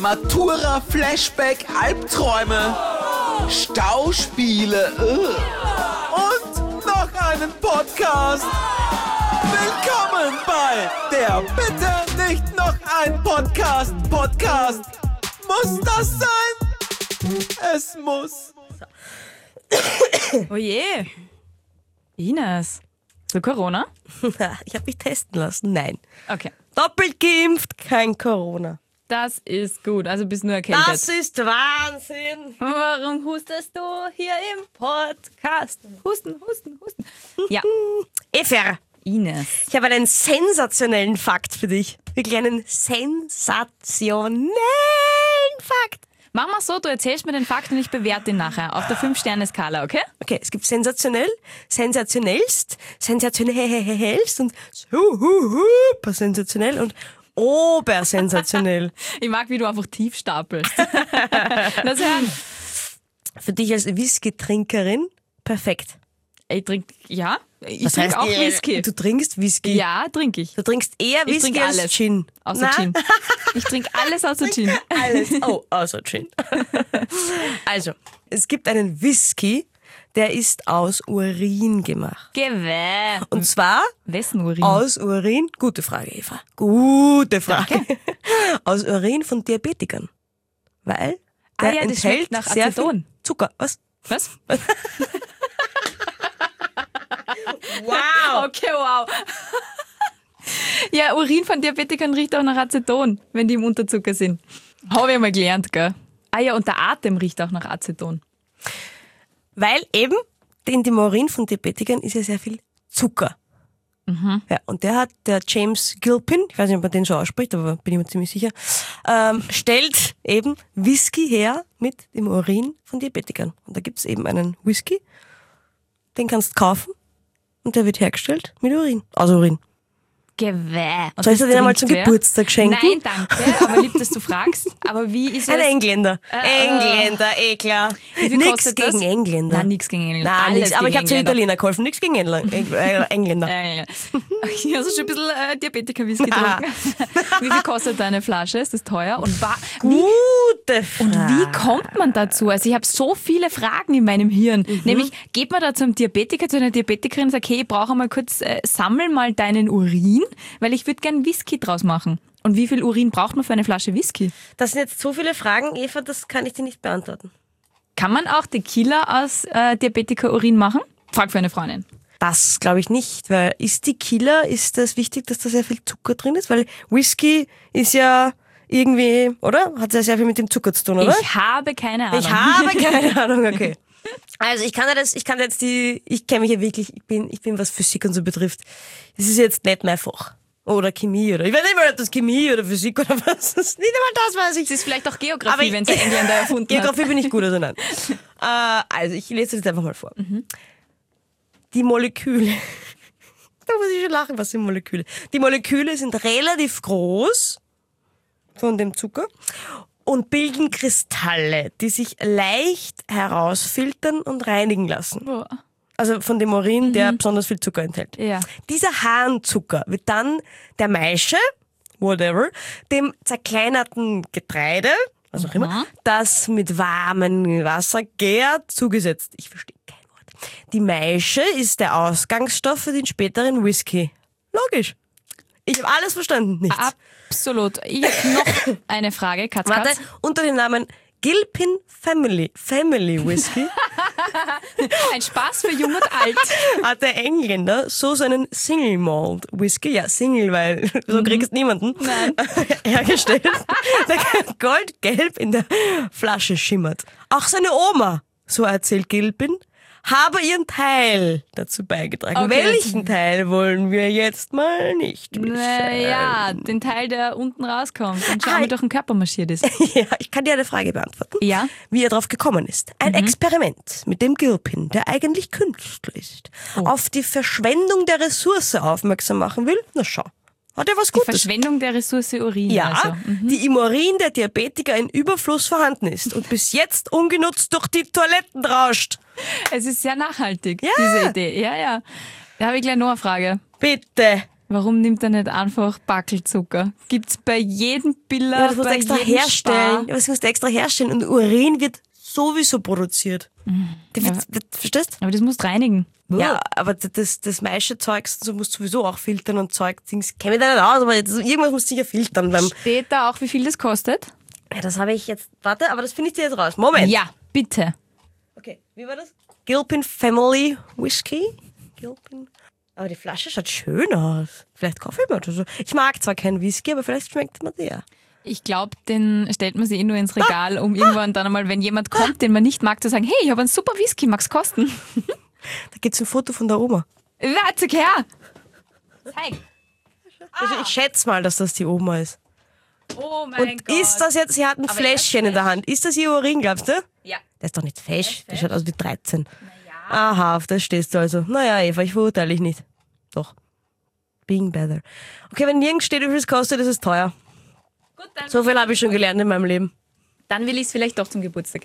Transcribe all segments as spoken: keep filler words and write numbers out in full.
Matura, Flashback, Albträume, Stauspiele und noch einen Podcast. Willkommen bei der Bitte nicht noch ein Podcast. Podcast. Muss das sein? Es muss. Oh je. Ines. Hast du Corona? Ich habe mich testen lassen. Nein. Okay. Doppelt geimpft, kein Corona. Das ist gut. Also bist nur erkältet. Das ist Wahnsinn. Warum hustest du hier im Podcast? Husten, husten, husten. Ja. Eva, Ines. ich habe einen sensationellen Fakt für dich. Wirklich einen sensationellen Fakt. Mach mal so, du erzählst mir den Fakt und ich bewerte ihn nachher auf der fünf Sterne Skala, okay? Okay, es gibt sensationell, sensationellst, sensationellst und super sensationell und obersensationell. Ich mag, wie du einfach tief stapelst. Lass hören. Für dich als Whisky-Trinkerin perfekt. Ich trinke, ja, ich Was trinke heißt, auch äh, Whisky. Du trinkst Whisky? Ja, trinke ich. Du trinkst eher Ich Whisky trinke als alles. Gin? Außer Na? Gin. Ich trinke alles außer Gin. Alles. Oh, außer Gin. Also, es gibt einen Whisky, der ist aus Urin gemacht. Gewäh. Und zwar Wessen Urin? aus Urin, gute Frage, Eva, gute Frage, aus Urin von Diabetikern. Weil der Ah ja, das enthält schmeckt nach sehr Aceton. viel Zucker. Was? Was? Wow! Okay, wow. Ja, Urin von Diabetikern riecht auch nach Aceton, wenn die im Unterzucker sind. Habe ich mal gelernt, gell? Ah ja, und der Atem riecht auch nach Aceton. Weil eben in dem Urin von Diabetikern ist ja sehr viel Zucker. Mhm. Ja, und der hat, der James Gilpin, ich weiß nicht, ob man den so ausspricht, aber bin ich mir ziemlich sicher, ähm, stellt eben Whisky her mit dem Urin von Diabetikern. Und da gibt's eben einen Whisky, den kannst du kaufen und der wird hergestellt mit Urin, aus Urin. Gewäh. Und Soll ich das dir den einmal trinkt zum wer? Geburtstag schenken? Nein, danke, aber lieb, dass du fragst. Aber wie ist es? Ein Engländer. Äh, Engländer, eh klar. Wie viel Nix kostet das? gegen Engländer. Nein, nichts gegen Engländer. Nein, Alles nix. Aber ich gegen habe zu Engländer. Italiener geholfen. Nichts gegen Engl- Eng- äh, Engländer. Äh, ja. Ich habe schon ein bisschen äh, Diabetiker-Whisky getrunken. Wie viel kostet deine Flasche? Ist das teuer? Und, wa- wie, Gute Frage. und wie kommt man dazu? Also ich habe so viele Fragen in meinem Hirn. Mhm. Nämlich, geht man da zum Diabetiker, zu einer Diabetikerin und sagt, hey, ich brauche mal kurz, äh, sammel mal deinen Urin, weil ich würde gern Whisky draus machen. Und wie viel Urin braucht man für eine Flasche Whisky? Das sind jetzt so viele Fragen, Eva, das kann ich dir nicht beantworten. Kann man auch Tequila aus äh, Diabetiker-Urin machen? Frag für eine Freundin. Das glaube ich nicht, weil ist Tequila, ist das wichtig, dass da sehr viel Zucker drin ist? Weil Whisky ist ja irgendwie, oder? Hat ja sehr viel mit dem Zucker zu tun, oder? Ich habe keine Ahnung. Ich habe keine Ahnung, okay. Also ich kann ja das, ich kann jetzt die, ich kenne mich ja wirklich, ich bin, ich bin, was Physik und so betrifft. Das ist jetzt nicht mein Fach. Oder Chemie oder, ich weiß nicht mal, ob das Chemie oder Physik oder was. Das ist nicht einmal das, weiß ich. Es ist vielleicht auch Aber Geografie, ich- wenn es ein Engländer erfunden Geografie bin ich gut, also nein. äh, also ich lese das jetzt einfach mal vor. Die Moleküle. Da muss ich schon lachen, was sind Moleküle? Die Moleküle sind relativ groß von dem Zucker und bilden Kristalle, die sich leicht herausfiltern und reinigen lassen. hat. Also von dem Urin, der besonders viel Zucker enthält. Ja. Dieser Harnzucker wird dann der Maische, whatever, dem zerkleinerten Getreide, was auch immer, das mit warmem Wasser gärt, zugesetzt. Ich verstehe kein Wort. Die Maische ist der Ausgangsstoff für den späteren Whisky. Logisch. Ich habe alles verstanden. Nichts. Absolut. Ich habe noch eine Frage, Katz, Warte, Katz. unter dem Namen Gilpin Family, Family Whisky Ein Spaß für Jung und Alt. hat der Engländer so seinen Single Malt Whisky, ja Single, weil so kriegst niemanden, Nein. hergestellt, der goldgelb in der Flasche schimmert. Auch seine Oma, so erzählt Gilpin, habe ihren Teil dazu beigetragen. Okay. Welchen Teil wollen wir jetzt mal nicht wissen? Naja, den Teil, der unten rauskommt und schau, Ah, wie durch den Körper marschiert ist. Ja, ich kann dir eine Frage beantworten. Ja? Wie er drauf gekommen ist. Ein Experiment mit dem Gilpin, der eigentlich Künstler ist, auf die Verschwendung der Ressource aufmerksam machen will. Na schau, hat er was Die Gutes. Verschwendung der Ressource Urin. Ja, Also. die im Urin der Diabetiker in Überfluss vorhanden ist und bis jetzt ungenutzt durch die Toiletten rauscht. Es ist sehr nachhaltig, Ja. diese Idee. Ja, ja. Da habe ich gleich noch eine Frage. Bitte. Warum nimmt er nicht einfach Backelzucker? Gibt's bei jedem Biller, Ja, das musst du bei extra jedem herstellen. Spar. Ja, das musst du extra herstellen. Und Urin wird sowieso produziert. Der wird, wird, verstehst Aber das musst du reinigen. Ja, aber das, das meiste Zeugs, so musst du sowieso auch filtern und Zeug, Dings, kenne ich da nicht aus, aber jetzt, irgendwas musst du sicher filtern. Beim, Steht da auch, wie viel das kostet? ja, das habe ich jetzt, warte, aber das finde ich dir jetzt raus. Moment. Ja, bitte. Okay, wie war das? Gilpin Family Whisky. Gilpin. Aber die Flasche schaut schön aus. Vielleicht kaufe ich mir das. Ich mag zwar keinen Whisky, aber vielleicht schmeckt mir der. Ich glaube, den stellt man sich eh nur ins Regal, um irgendwann dann einmal, wenn jemand kommt, den man nicht mag, zu sagen, hey, ich habe einen super Whisky, mag's kosten? Da gibt's ein Foto von der Oma. Warte, her! Zeig! Also ich schätze mal, dass das die Oma ist. Oh mein Und Gott. ist das jetzt, sie hat ein Aber Fläschchen ist das in der Hand. Ist das ihr Urin, glaubst du? Ja. Der ist doch nicht fesch. Der fesch. schaut aus wie dreizehn. Naja. Aha, auf das stehst du also. Naja, Eva, ich verurteile dich nicht. Doch. Being better. Okay, wenn nirgends steht, wie viel es kostet, ist es teuer. Gut, dann, So viel habe ich schon gelernt in meinem Leben. dann will ich es vielleicht doch zum Geburtstag.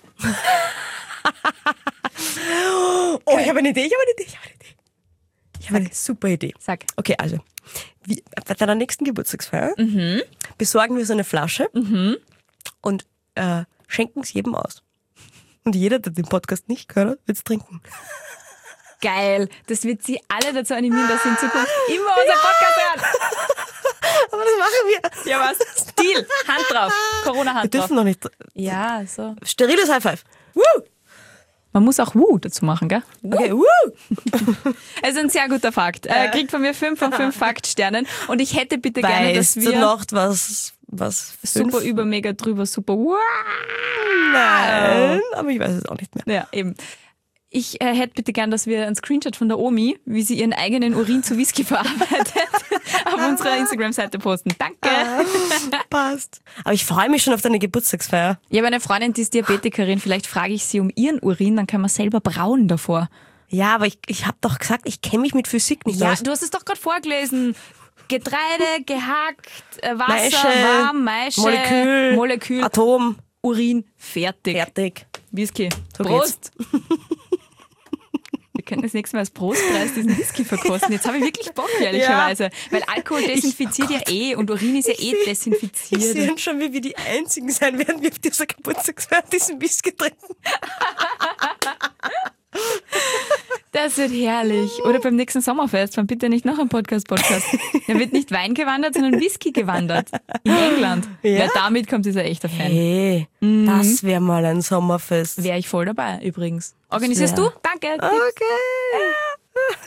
Oh, ich habe eine Idee, ich habe eine Idee, ich habe eine Idee. Ich habe eine super Idee. Sag. Okay, also, wie, bei deiner nächsten Geburtstagsfeier besorgen wir so eine Flasche und äh, schenken es jedem aus. Und jeder, der den Podcast nicht gehört hat, wird es trinken. Geil. Das wird sie alle dazu animieren, dass sie in Zukunft immer unser Podcast hören. Aber das machen wir. Ja, was? Deal. Hand drauf. Corona-Hand Wir drauf. dürfen noch nicht. Ja, so. Steriles High Five. Woo! Man muss auch Woo dazu machen, gell? Okay, woo! Also ein sehr guter Fakt. Äh, kriegt von mir fünf von fünf Faktsternen. Und ich hätte bitte gerne, dass Weißt du wir noch was, was super fünf? über, mega drüber, super wow. Nein, aber ich weiß es auch nicht mehr. Ja, eben. Ich äh, hätte bitte gern, dass wir einen Screenshot von der Omi, wie sie ihren eigenen Urin zu Whisky verarbeitet, auf unserer Instagram-Seite posten. Danke. Passt. Aber ich freue mich schon auf deine Geburtstagsfeier. Ich habe eine Freundin, die ist Diabetikerin. Vielleicht frage ich sie um ihren Urin, dann kann man selber brauen davor. Ja, aber ich, ich habe doch gesagt, ich kenne mich mit Physik nicht Ja, aus. du hast es doch gerade vorgelesen. Getreide, gehackt, äh, Wasser, Maische, warm, Maische, Molekül, Molekül, Atom, Urin, fertig. fertig. Whisky. So Prost! Wir könnten das nächste Mal als Prostpreis diesen Whisky verkosten. Jetzt habe ich wirklich Bock, ehrlicherweise. Weil Alkohol desinfiziert ja eh und Urin ist ja eh Ich desinfiziert. sehe schon, wie wir die Einzigen sein werden, die auf dieser Geburtstagsfeier diesen Whisky trinken. Das wird herrlich. Oder beim nächsten Sommerfest, beim Bitte nicht noch ein Podcast-Podcast. Da wird nicht Wein gewandert, sondern Whisky gewandert. In England. Ja? Wer damit kommt, ist ein echter Fan. Hey, das wäre mal ein Sommerfest. Wäre ich voll dabei, übrigens. Organisierst wär- du? Danke. Okay.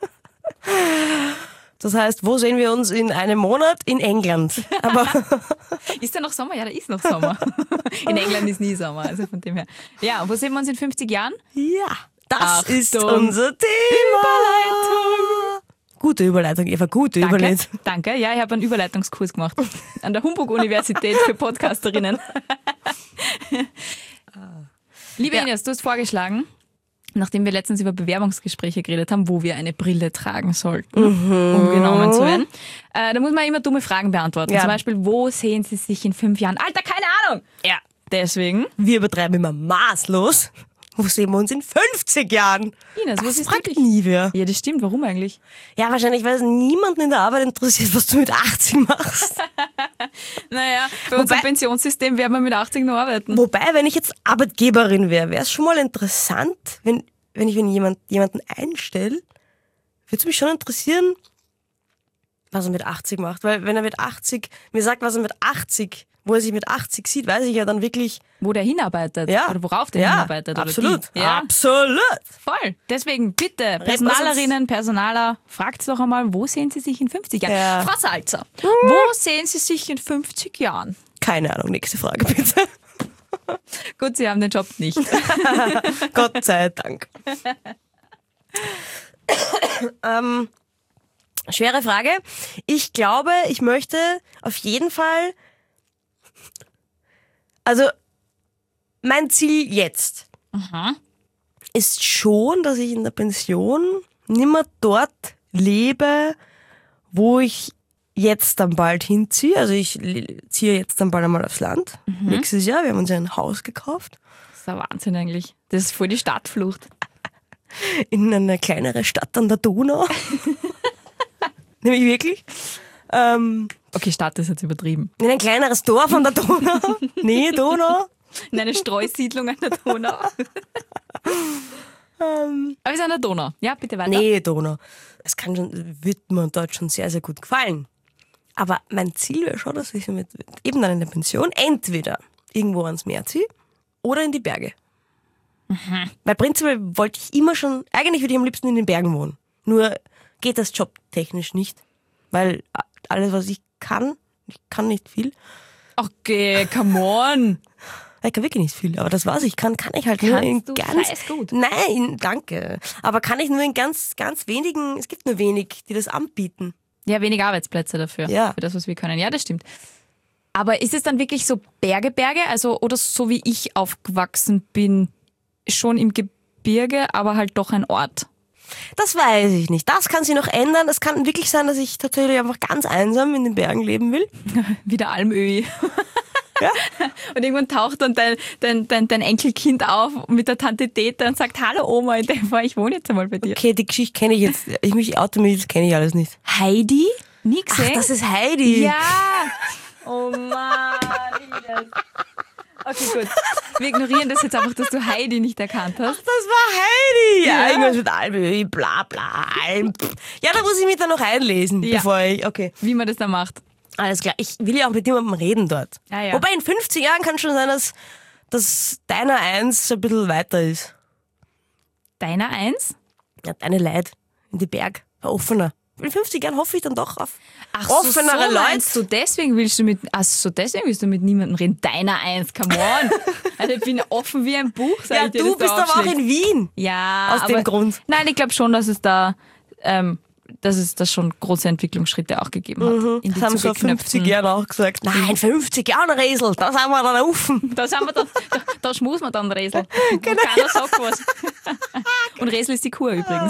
Das heißt, wo sehen wir uns in einem Monat? In England. Aber Ist da noch Sommer? Ja, da ist noch Sommer. In England ist nie Sommer, also von dem her. Ja, und wo sehen wir uns in fünfzig Jahren? ja, das Achtung. ist unser Thema. Überleitung. Gute Überleitung, Eva, gute Danke. Überleitung. Danke. Ja, ich habe einen Überleitungskurs gemacht. An der Humbug-Universität für Podcasterinnen. Liebe Ja. Ines, du hast vorgeschlagen, nachdem wir letztens über Bewerbungsgespräche geredet haben, wo wir eine Brille tragen sollten, um genommen zu werden. Äh, da muss man immer dumme Fragen beantworten. Ja. Zum Beispiel, wo sehen Sie sich in fünf Jahren? Alter, keine Ahnung! Ja. Deswegen, Wir übertreiben immer maßlos. Wo sehen wir uns in fünfzig Jahren? Ines, was Das ist fragt wirklich? nie wer. Ja, das stimmt. Warum eigentlich? Ja, wahrscheinlich, weil es niemanden in der Arbeit interessiert, was du mit achtzig machst. Naja, bei unserem Pensionssystem werden wir mit achtzig noch arbeiten. Wobei, wenn ich jetzt Arbeitgeberin wäre, wäre es schon mal interessant, wenn, wenn ich wenn jemand, jemanden einstelle, würde es mich schon interessieren, was er mit achtzig macht. Weil wenn er mit achtzig mir sagt, was er mit achtzig, wo er sich mit achtzig sieht, weiß ich ja dann wirklich, Wo der hinarbeitet. ja. Oder worauf der ja, hinarbeitet. absolut, Oder die. Ja, absolut. voll. Deswegen bitte, Personalerinnen, Personaler, fragt doch einmal, wo sehen Sie sich in fünfzig Jahren? Ja. Frau Salzer, wo sehen Sie sich in fünfzig Jahren? Keine Ahnung, nächste Frage bitte. Gut, Sie haben den Job nicht. Gott sei Dank. ähm, schwere Frage. Ich glaube, ich möchte auf jeden Fall, also mein Ziel jetzt ist schon, dass ich in der Pension nimmer dort lebe, wo ich jetzt dann bald hinziehe. Also ich le- ziehe jetzt dann bald einmal aufs Land. Nächstes Jahr, wir haben uns ja ein Haus gekauft. Das ist ein Wahnsinn eigentlich. Das ist voll die Stadtflucht. In eine kleinere Stadt an der Donau. nämlich wirklich. Ähm, Okay, Stadt ist jetzt übertrieben. in ein kleineres Dorf an der Donau. Nee, Donau. In eine Streusiedlung an der Donau. Ähm, Aber es ist an der Donau. Ja, bitte weiter. nee, Donau. Es kann schon, wird mir dort schon sehr, sehr gut gefallen. Aber mein Ziel wäre schon, dass ich mit, eben dann in der Pension entweder irgendwo ans Meer ziehe oder in die Berge. Mhm. Weil prinzipiell wollte ich immer schon, eigentlich würde ich am liebsten in den Bergen wohnen. Nur geht das jobtechnisch nicht. Weil alles, was ich kann, ich kann nicht viel. Okay, come on. Ich kann wirklich nicht viel, aber das, was ich kann, kann ich halt nur in Kannst du ganz... scheiß gut. Nein, danke. Aber kann ich nur in ganz, ganz wenigen, es gibt nur wenig, die das anbieten. Ja, wenig Arbeitsplätze dafür. Ja. Für das, was wir können. Ja, das stimmt. Aber ist es dann wirklich so Berge, Berge? Also, oder so wie ich aufgewachsen bin, schon im Gebirge, aber halt doch ein Ort? Das weiß ich nicht. Das kann sich noch ändern. Es kann wirklich sein, dass ich tatsächlich einfach ganz einsam in den Bergen leben will. Wie der Almöhi. Ja? Und irgendwann taucht dann dein, dein, dein, dein Enkelkind auf mit der Tante Teta und sagt, hallo Oma, in dem Fall, ich wohne jetzt einmal bei dir. Okay, die Geschichte kenne ich jetzt. Ich mich oute mich, das kenne ich alles nicht. Heidi? Nie Ach, gesehen? das ist Heidi. Ja! Oh Mann, Ines. Okay, gut. Wir ignorieren das jetzt einfach, dass du Heidi nicht erkannt hast. Das war Heidi. Ja, Ja. irgendwas mit Alm, bla bla. Alm. Ja, da muss ich mich dann noch einlesen, Ja. bevor ich, okay. Wie man das dann macht. Alles klar. Ich will ja auch mit jemandem reden dort. Ah, ja. Wobei in fünfzig Jahren kann schon sein, dass, dass deiner Eins ein bisschen weiter ist. Deiner Eins? Ja, deine Leid in die Berg. Offener. In fünfzig Jahren hoffe ich dann doch auf Ach offenere so, Leute. meinst du, deswegen willst du mit, ach so, deswegen willst du mit niemandem reden. Deiner Eins, come on. Also ich bin offen wie ein Buch, sag Ja, ich dir, du das bist da aber auch aufschlägt. in Wien. Ja, Aus aber, dem Grund. Nein, ich glaube schon, dass es da, ähm, dass es da schon große Entwicklungsschritte auch gegeben hat. In die Das haben so fünfzig zugeknöpften- Jahren auch gesagt. Nein, fünfzig Jahre Resel, da sind wir dann offen. Da sind wir dann, da, da schmusen wir dann Resel. Genau. Und keiner sagt was. Und Resel ist die Kur übrigens.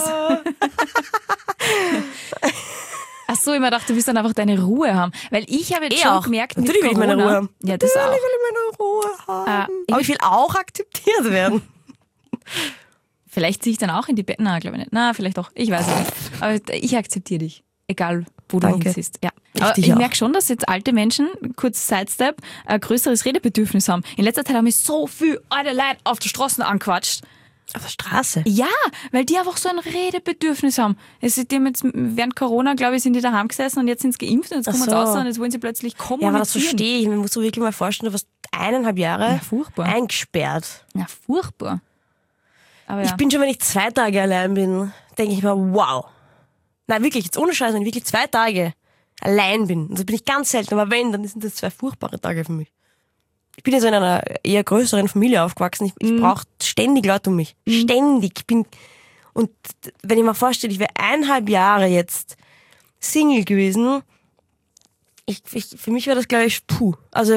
Ach so, ich mir dachte, du willst dann einfach deine Ruhe haben. Weil ich habe jetzt Eh schon auch. gemerkt, mit Natürlich will ich meine Corona, Ruhe haben. Ja, das Natürlich auch. will ich meine Ruhe haben. Ah, ich Aber ich will auch akzeptiert werden. Vielleicht ziehe ich dann auch in die Bett. Na, glaube ich nicht. Na, vielleicht auch. Ich weiß es nicht. Aber ich akzeptiere dich. Egal, wo du Danke. hinziehst. Ja. Ich Aber dich ich auch. merke schon, dass jetzt alte Menschen, kurz Sidestep, ein größeres Redebedürfnis haben. In letzter Zeit haben mich so viel alte Leute auf der Straße angequatscht. Auf der Straße. Ja, weil die einfach so ein Redebedürfnis haben. Es ist, die haben jetzt während Corona, glaube ich, sind die daheim gesessen und jetzt sind sie geimpft und jetzt Ach kommen sie so. raus und jetzt wollen sie plötzlich kommunizieren. Ja, aber das verstehe ich. Man muss so wirklich mal vorstellen, du warst eineinhalb Jahre Ja, furchtbar. eingesperrt. Ja, furchtbar. Aber ja. Ich bin schon, wenn ich zwei Tage allein bin, denke ich mir, wow. Nein, wirklich, jetzt ohne Scheiß, wenn ich wirklich zwei Tage allein bin, und das bin ich ganz selten, aber wenn, dann sind das zwei furchtbare Tage für mich. Ich bin ja so in einer eher größeren Familie aufgewachsen. Ich, ich Mhm. brauche ständig Leute um mich. Ständig. Ich bin, und wenn ich mir vorstelle, ich wäre eineinhalb Jahre jetzt Single gewesen, ich, ich, für mich wäre das, glaube ich, puh. Also,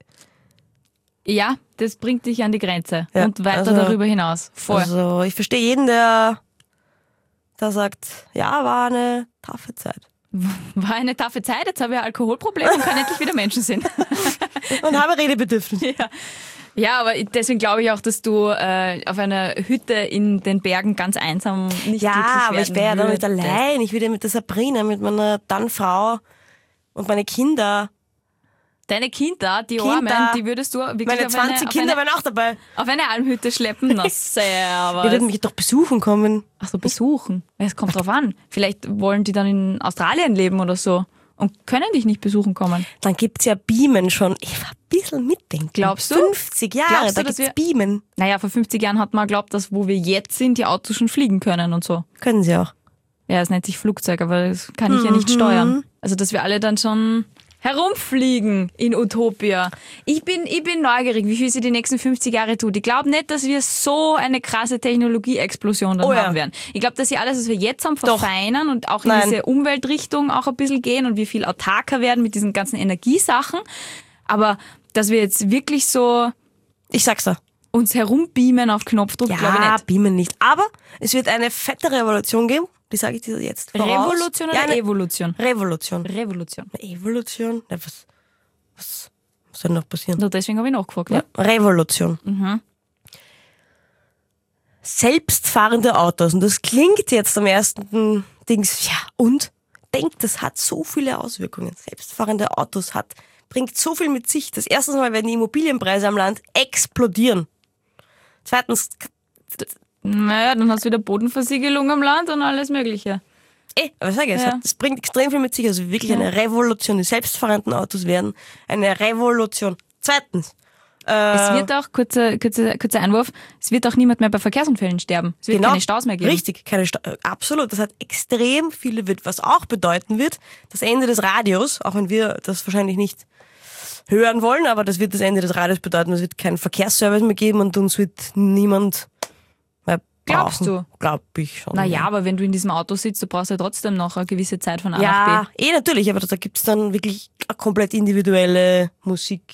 ja, das bringt dich an die Grenze Ja, und weiter also- darüber hinaus. Voll. also ich verstehe jeden, der, der sagt, ja, war eine taffe Zeit. War eine taffe Zeit, jetzt habe ich ein Alkoholproblem und kann endlich wieder Menschen sehen. Und habe Redebedürfnis. ja. ja, aber deswegen glaube ich auch, dass du äh, auf einer Hütte in den Bergen ganz einsam nicht Ja, glücklich aber ich werden wäre ja da nicht würdest. allein. Ich würde ja mit der Sabrina, mit meiner dann Frau und meine Kinder, Deine Kinder, die Kinder. Armen, die würdest du wirklich meine auf, zwanzig eine, Kinder auf, eine, waren auch dabei. auf eine Almhütte schleppen. Na, sehr, Die würden mich doch besuchen kommen. Ach so, besuchen. Es kommt drauf an. Vielleicht wollen die dann in Australien leben oder so und können dich nicht besuchen kommen. Dann gibt's ja Beamen schon. Ich war ein bisschen mitdenken. Glaubst du? fünfzig Jahre, Glaubst du, da dass gibt's wir- Beamen. Naja, vor fünfzig Jahren hat man geglaubt, dass wo wir jetzt sind, die Autos schon fliegen können und so. Können sie auch. Ja, es nennt sich Flugzeug, aber das kann ich ja nicht steuern. Also, dass wir alle dann schon herumfliegen in Utopia. Ich bin, ich bin neugierig, wie viel sie die nächsten fünfzig Jahre tut. Ich glaube nicht, dass wir so eine krasse Technologieexplosion dann Oh ja. haben werden. Ich glaube, dass sie alles, was wir jetzt haben, Doch. verfeinern und auch in Nein. diese Umweltrichtung auch ein bisschen gehen und wir viel autarker werden mit diesen ganzen Energiesachen. Aber dass wir jetzt wirklich so Ich sag's dir. uns herumbeamen auf Knopfdruck, glaube ich Ja, nicht. Beamen nicht. Aber es wird eine fette Revolution geben. Die sage ich dir jetzt voraus. Revolution oder ja, eine Evolution? Revolution. Revolution. Evolution? Ja, was, was, was soll noch passieren? Nur deswegen habe ich nachgefragt. Ja, Ja. Revolution. Selbstfahrende Autos. Und das klingt jetzt am ersten Dings, ja, und? denkt, das hat so viele Auswirkungen. Selbstfahrende Autos hat, bringt so viel mit sich. Das erste Mal werden die Immobilienpreise am Land explodieren. Zweitens, Naja, dann hast du wieder Bodenversiegelung am Land und alles Mögliche. eh, aber sag ich, es, Ja. hat, es bringt extrem viel mit sich. Also wirklich eine Revolution. Die selbstfahrenden Autos werden eine Revolution. Zweitens, äh, Es wird auch, kurzer, kurzer, kurzer Einwurf, es wird auch niemand mehr bei Verkehrsunfällen sterben. Es wird genau, keine Staus mehr geben. Richtig, keine Sta äh, absolut. Das hat extrem viele, wird, was auch bedeuten wird, das Ende des Radios, auch wenn wir das wahrscheinlich nicht hören wollen, aber das wird das Ende des Radios bedeuten. Es wird keinen Verkehrsservice mehr geben und uns wird niemand mehr Glaubst brauchen. Glaub ich schon. Naja, aber wenn du in diesem Auto sitzt, du brauchst ja trotzdem noch eine gewisse Zeit von A nach Ja, B. eh natürlich, aber da gibt's dann wirklich eine komplett individuelle Musik,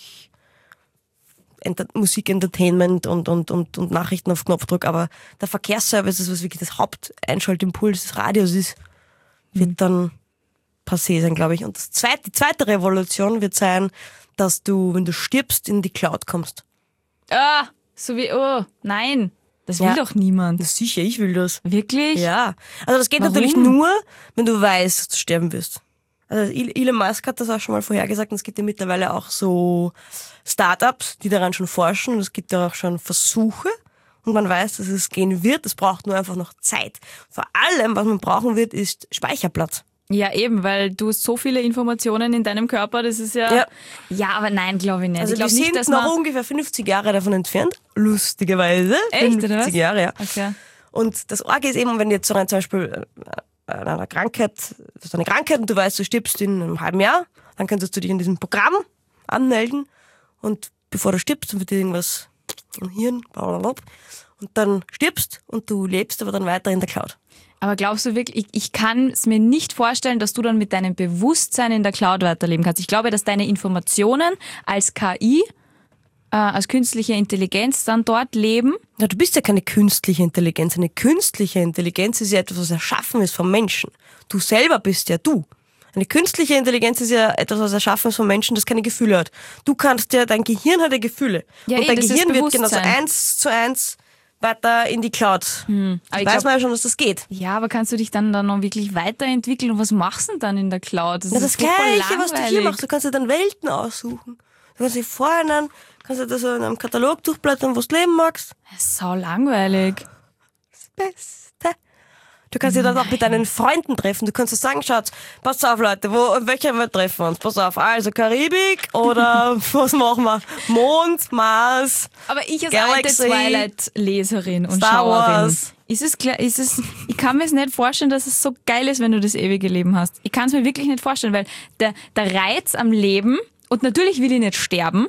Enter Musik-Entertainment und, und, und, und Nachrichten auf Knopfdruck, aber der Verkehrsservice, das was wirklich das Haupteinschaltimpuls des Radios ist, wird dann passé sein, glaube ich. Und das zweite, die zweite Revolution wird sein, dass du, wenn du stirbst, in die Cloud kommst. Ah, so wie, oh, nein, das will Ja. doch niemand. Das ist sicher, ich will das. Wirklich? Ja. Also das geht Warum? natürlich nur, wenn du weißt, dass du sterben wirst. Also Elon Musk hat das auch schon mal vorhergesagt und es gibt ja mittlerweile auch so Startups, die daran schon forschen und es gibt ja auch schon Versuche und man weiß, dass es gehen wird. Es braucht nur einfach noch Zeit. Vor allem, was man brauchen wird, ist Speicherplatz. Ja, eben, weil du hast so viele Informationen in deinem Körper, das ist ja... Ja. Ja, aber nein, glaube ich nicht. Also ich wir glaube nicht, sind dass noch man... ungefähr fünfzig Jahre davon entfernt, lustigerweise. Echt, oder was? fünfzig Jahre, ja. Okay. Und das Orge ist eben, wenn du jetzt so rein zum Beispiel äh, an einer Krankheit, das ist eine Krankheit und du weißt, du stirbst in einem halben Jahr, dann kannst du dich in diesem Programm anmelden und bevor du stirbst, dann wird dir irgendwas im Hirn, blablabla, und dann stirbst und du lebst aber dann weiter in der Cloud. Aber glaubst du wirklich, ich, ich kann es mir nicht vorstellen, dass du dann mit deinem Bewusstsein in der Cloud weiterleben kannst. Ich glaube, dass deine Informationen als K I, äh, als künstliche Intelligenz dann dort leben. Ja, du bist ja keine künstliche Intelligenz. Eine künstliche Intelligenz ist ja etwas, was erschaffen ist vom Menschen. Du selber bist ja du. Eine künstliche Intelligenz ist ja etwas, was erschaffen ist vom Menschen, das keine Gefühle hat. Du kannst ja, dein Gehirn hat ja Gefühle. Ja, und eh, dein das ist Gehirn wird genauso Bewusstsein. eins zu eins weiter in die Cloud. Hm. Aber ich Weiß glaub- man ja schon, dass das geht. Ja, aber kannst du dich dann, dann noch wirklich weiterentwickeln und was machst du denn dann in der Cloud? Das Ja, das ist furchtbar Gleiche, was du hier langweilig. machst. Du kannst dir dann Welten aussuchen. Du kannst dich vorher dann, kannst du da so in einem Katalog durchblättern, wo du leben magst. Das ist sau langweilig. Das Beste. Du kannst dich dann auch mit deinen Freunden treffen. Du kannst so sagen, schaut, pass auf Leute, wo, in welcher wir treffen wir uns? Pass auf, also Karibik oder was machen wir? Mond, Mars. Aber ich als Galaxy, alte Twilight-Leserin und Star Schauerin, Wars. ist es klar, ist es, ich kann mir es nicht vorstellen, dass es so geil ist, wenn du das ewige Leben hast. Ich kann es mir wirklich nicht vorstellen, weil der, der Reiz am Leben, und natürlich will ich nicht sterben,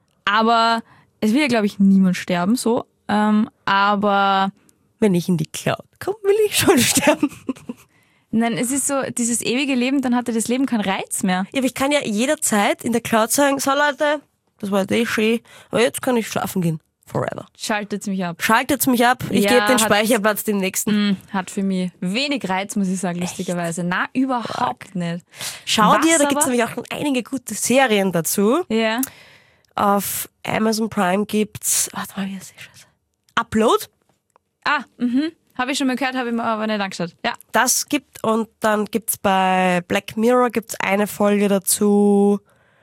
aber es will ja, glaube ich, niemand sterben, so, ähm, aber Wenn ich in die Cloud komme, will ich schon sterben. nein, es ist so, dieses ewige Leben, dann hatte das Leben keinen Reiz mehr. Ja, aber ich kann ja jederzeit in der Cloud sagen, so Leute, das war jetzt eh schön, aber jetzt kann ich schlafen gehen. Forever. Schaltet's mich ab. Schaltet's mich ab, ich Ja, gebe den hat- Speicherplatz dem nächsten. Hm, hat für mich wenig Reiz, muss ich sagen, lustigerweise. Na, überhaupt nicht. Schau Was dir, da gibt's aber? nämlich auch schon einige gute Serien dazu. Ja. Auf Amazon Prime gibt's, warte mal, wie heißt die Scheiße? Upload. Ah, mhm. Habe ich schon mal gehört, habe ich mir aber nicht angeschaut. Ja. Das gibt und dann gibt's bei Black Mirror gibt's eine Folge dazu.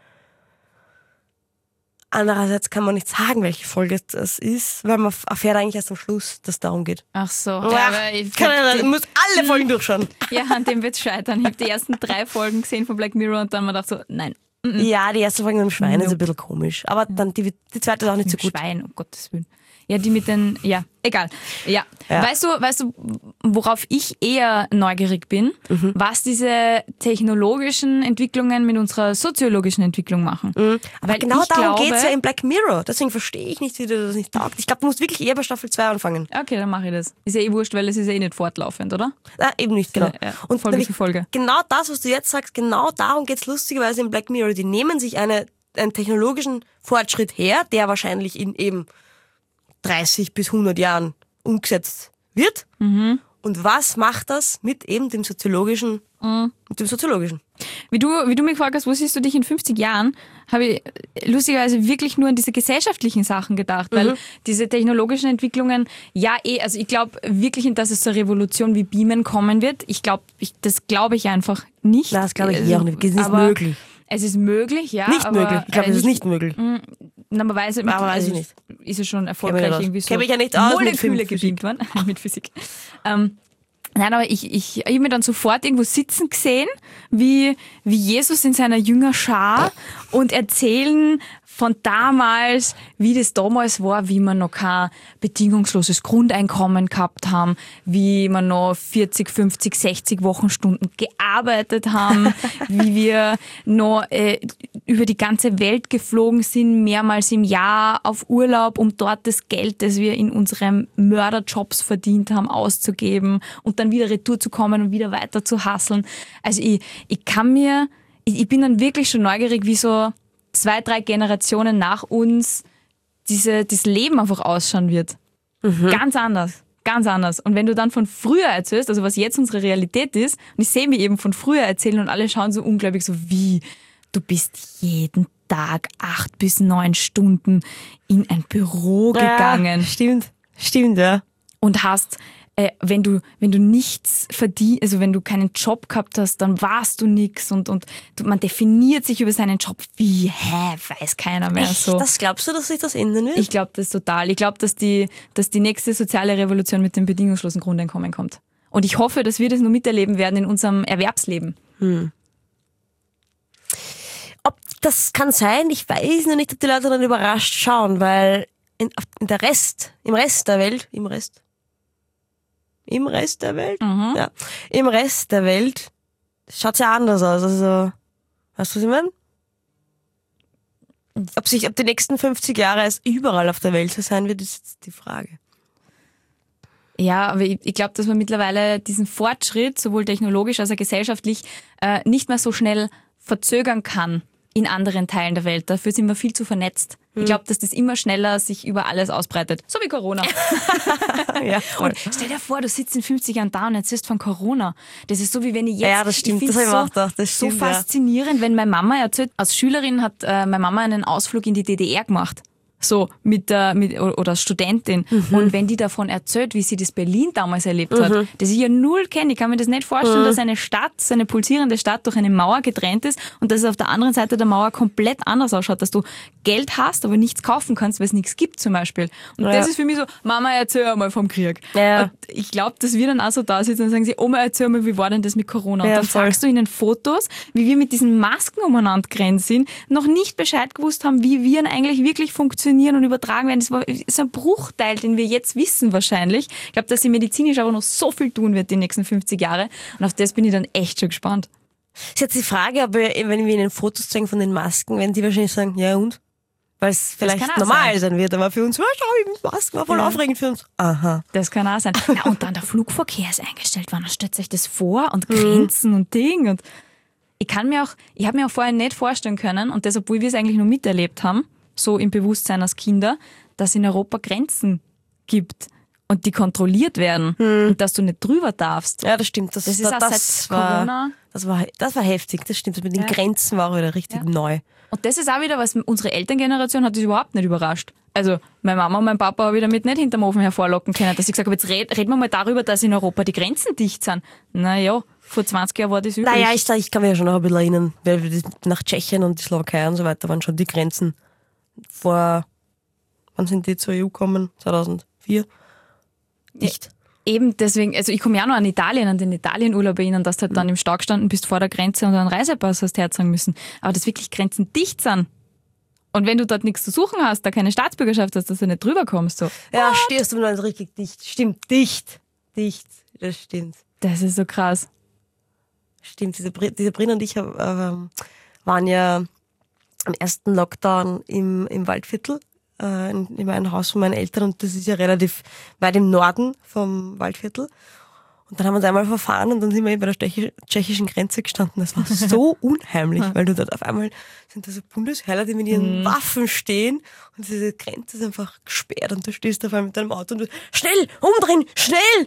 Andererseits kann man nicht sagen, welche Folge das ist, weil man erfährt eigentlich erst am Schluss, dass es darum geht. Ach so. Ja, Ja, aber ich kann glaub, ich, ich muss alle Folgen durchschauen. die, ja, an dem wird's scheitern. Ich habe die ersten drei Folgen gesehen von Black Mirror und dann mir gedacht so, nein, Ja, die erste Folge mit dem Schwein ist Nope. ein bisschen komisch. Aber dann die, die zweite ist auch nicht so Im gut. Schwein, um Gottes Willen. Ja, die mit den, ja, egal. Ja. Ja. Weißt du, weißt du, worauf ich eher neugierig bin, Mhm. was diese technologischen Entwicklungen mit unserer soziologischen Entwicklung machen. Aber Weil genau ich darum glaube, geht's ja in Black Mirror. Deswegen verstehe ich nicht, wie du das nicht taugt. Ich glaube, du musst wirklich eher bei Staffel zwei anfangen. Okay, dann mache ich das. Ist ja eh wurscht, weil es ist ja eh nicht fortlaufend, oder? Nein, eben nicht, genau. Ja, ja. Und Folge nämlich für Folge. genau das, was du jetzt sagst, genau darum geht's lustigerweise in Black Mirror. Die nehmen sich eine, einen technologischen Fortschritt her, der wahrscheinlich in eben dreißig bis hundert Jahren umgesetzt wird. Mhm. Und was macht das mit eben dem soziologischen, Mhm. mit dem soziologischen? Wie du, wie du mich gefragt hast, wo siehst du dich in fünfzig Jahren, habe ich lustigerweise wirklich nur an diese gesellschaftlichen Sachen gedacht, weil Mhm. diese technologischen Entwicklungen, ja eh, also ich glaube wirklich, dass es so eine Revolution wie Beamen kommen wird. Ich glaube, ich, das glaube ich einfach nicht. Nein, das glaube ich Also, eh auch nicht. Es ist nicht aber möglich. Es ist möglich, ja. Nicht aber, möglich. Ich glaube, äh, es ist nicht möglich. Na, man weiß, Aber weiß ich nicht. Ist es schon Kenn erfolgreich mich irgendwie nicht aus. so. Kenn mich ja nicht aus mit Moleküle Physik. gebeamt worden. mit Physik. Ähm, nein, aber ich, ich, ich habe mir dann sofort irgendwo sitzen gesehen, wie, wie Jesus in seiner Jüngerschar und erzählen von damals, wie das damals war, wie wir noch kein bedingungsloses Grundeinkommen gehabt haben, wie wir noch vierzig, fünfzig, sechzig Wochenstunden gearbeitet haben, wie wir noch äh, über die ganze Welt geflogen sind, mehrmals im Jahr auf Urlaub, um dort das Geld, das wir in unseren Mörderjobs verdient haben, auszugeben und dann wieder retour zu kommen und wieder weiter zu hustlen. Also ich, ich kann mir, ich, ich bin dann wirklich schon neugierig, wie so zwei, drei Generationen nach uns diese, dieses Leben einfach ausschauen wird. Ganz anders. Ganz anders. Und wenn du dann von früher erzählst, also was jetzt unsere Realität ist, und ich sehe mich eben von früher erzählen und alle schauen so unglaublich so, wie, du bist jeden Tag acht bis neun Stunden in ein Büro gegangen. Ja, stimmt. Stimmt, ja. Und hast, äh, wenn du wenn du nichts verdienst, also wenn du keinen Job gehabt hast, dann warst du nix und, und du, man definiert sich über seinen Job. Wie? Hä? Weiß keiner mehr Echt? so. Das glaubst du, dass sich das ändern wird? Ich glaube das total. Ich glaube, dass die, dass die nächste soziale Revolution mit dem bedingungslosen Grundeinkommen kommt. Und ich hoffe, dass wir das nur miterleben werden in unserem Erwerbsleben. Ob das kann sein, ich weiß noch nicht, ob die Leute dann überrascht schauen, weil in, auf- in der Rest, im Rest der Welt, im Rest, im Rest der Welt, Mhm. ja, im Rest der Welt schaut's ja anders aus. Also, weißt du, was ich meine? Ob sich, ob die nächsten fünfzig Jahre es überall auf der Welt so sein wird, ist jetzt die Frage. Ja, aber ich, ich glaube, dass man mittlerweile diesen Fortschritt, sowohl technologisch als auch gesellschaftlich, äh, nicht mehr so schnell verzögern kann in anderen Teilen der Welt. Dafür sind wir viel zu vernetzt. Ich glaube, dass das immer schneller sich über alles ausbreitet. So wie Corona. Ja, voll. Und stell dir vor, du sitzt in fünfzig Jahren da und erzählst von Corona. Das ist so, wie wenn ich jetzt... Ja, das stimmt. Ich Das find's hab ich so, auch gedacht. Das so stimmt, ja. faszinierend, wenn meine Mama erzählt, als Schülerin hat äh, meine Mama einen Ausflug in die D D R gemacht. So, mit der, mit, oder als Studentin. Mhm. Und wenn die davon erzählt, wie sie das Berlin damals erlebt hat, das ich ja null kenne, ich kann mir das nicht vorstellen, Mhm. dass eine Stadt, so eine pulsierende Stadt durch eine Mauer getrennt ist und dass es auf der anderen Seite der Mauer komplett anders ausschaut, dass du Geld hast, aber nichts kaufen kannst, weil es nichts gibt zum Beispiel. Und Ja. das ist für mich so, Mama, erzähl einmal vom Krieg. Ja. Und ich glaube, dass wir dann auch so da sitzen und sagen sie, Oma, erzähl mal, wie war denn das mit Corona? Und Ja, dann voll. sagst du ihnen Fotos, wie wir mit diesen Masken umeinander gerannt sind, noch nicht Bescheid gewusst haben, wie Viren eigentlich wirklich funktionieren und übertragen werden. Das war ist ein Bruchteil, den wir jetzt wissen wahrscheinlich. Ich glaube, dass sie medizinisch aber noch so viel tun wird die nächsten fünfzig Jahre. Und auf das bin ich dann echt schon gespannt. Ist jetzt die Frage, ob wir, wenn wir ihnen Fotos zeigen von den Masken, werden die wahrscheinlich sagen, ja und? Weil es vielleicht kann auch normal sein. sein wird, aber für uns, ja, schau, die Masken war voll Ja. aufregend für uns. Aha. Das kann auch sein. Ja, und dann der Flugverkehr ist eingestellt worden. Stellt euch das vor und Grenzen und Ding. Und ich kann mir auch, ich habe mir auch vorher nicht vorstellen können, und das, obwohl wir es eigentlich nur miterlebt haben, so im Bewusstsein als Kinder, dass es in Europa Grenzen gibt und die kontrolliert werden und dass du nicht drüber darfst. Ja, das stimmt. Das, Das ist da- auch das seit war, Corona. Das war, das war heftig, das stimmt. Das mit den Ja. Grenzen war auch wieder richtig Ja. neu. Und das ist auch wieder, was unsere Elterngeneration hat das überhaupt nicht überrascht. Also meine Mama und mein Papa habe ich damit nicht hinterm Ofen hervorlocken können, dass ich gesagt habe, jetzt red, reden wir mal darüber, dass in Europa die Grenzen dicht sind. Naja, vor zwanzig Jahren war das üblich. Naja, ich, ich kann mich ja schon noch ein bisschen erinnern, weil wir das- nach Tschechien und die Slowakei und so weiter waren schon die Grenzen vor, wann sind die zur E U gekommen? zweitausendvier? Nicht. Eben deswegen, also ich komme ja noch an Italien, an den Italienurlaub erinnern, dass du halt dann im Stau gestanden bist vor der Grenze und einen Reisepass hast herzeigen müssen. Aber dass wirklich Grenzen dicht sind. Und wenn du dort nichts zu suchen hast, da keine Staatsbürgerschaft hast, dass du nicht drüber kommst, so. Ja, stehst du mal richtig dicht. Stimmt, dicht. Dicht. Das stimmt. Das ist so krass. Stimmt, diese, Bri- diese Brin und ich hab, ähm, waren ja am ersten Lockdown im, im Waldviertel, äh, in, in meinem Haus von meinen Eltern, und das ist ja relativ weit im Norden vom Waldviertel. Und dann haben wir uns einmal verfahren und dann sind wir eben bei der tschechisch- tschechischen Grenze gestanden. Das war so unheimlich, weil du dort auf einmal sind da so Bundesheer, die mit ihren Waffen stehen und diese Grenze ist einfach gesperrt und du stehst auf einmal mit deinem Auto und du, schnell, umdrehen, schnell!